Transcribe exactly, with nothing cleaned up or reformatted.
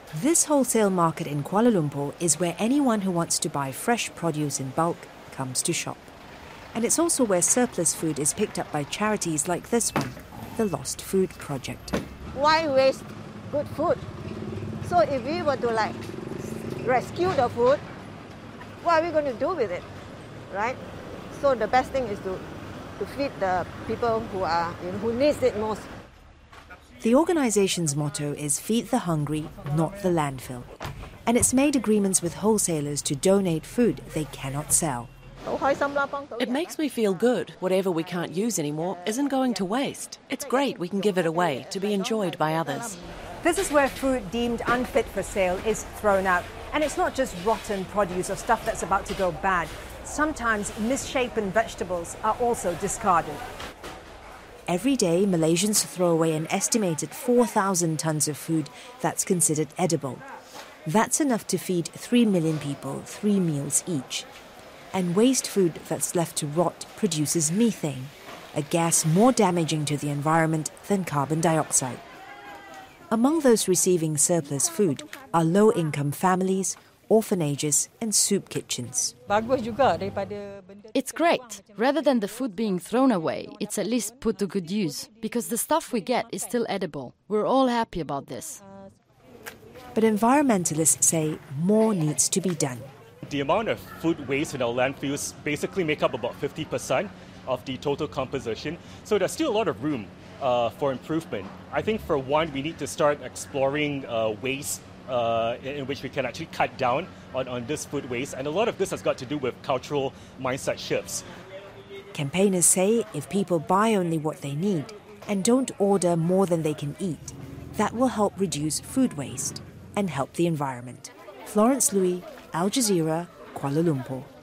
This wholesale market in Kuala Lumpur is where anyone who wants to buy fresh produce in bulk comes to shop. And it's also where surplus food is picked up by charities like this one, the Lost Food Project. Why waste good food? So if we were to like rescue the food, what are we going to do with it, right? So the best thing is to, to feed the people who are you know, who needs it most. The organization's motto is Feed the Hungry, not the landfill. And it's made agreements with wholesalers to donate food they cannot sell. It makes me feel good. Whatever we can't use anymore isn't going to waste. It's great we can give it away to be enjoyed by others. This is where food deemed unfit for sale is thrown out. And it's not just rotten produce or stuff that's about to go bad. Sometimes misshapen vegetables are also discarded. Every day, Malaysians throw away an estimated four thousand tons of food that's considered edible. That's enough to feed three million people three meals each. And waste food that's left to rot produces methane, a gas more damaging to the environment than carbon dioxide. Among those receiving surplus food are low-income families, orphanages and soup kitchens. It's great. Rather than the food being thrown away, it's at least put to good use, because the stuff we get is still edible. We're all happy about this. But environmentalists say more needs to be done. The amount of food waste in our landfills basically make up about fifty percent of the total composition. So there's still a lot of room uh, for improvement. I think for one, we need to start exploring uh, ways uh, in, in which we can actually cut down on, on this food waste. And a lot of this has got to do with cultural mindset shifts. Campaigners say if people buy only what they need and don't order more than they can eat, that will help reduce food waste and help the environment. Florence Louis, Al Jazeera, Kuala Lumpur.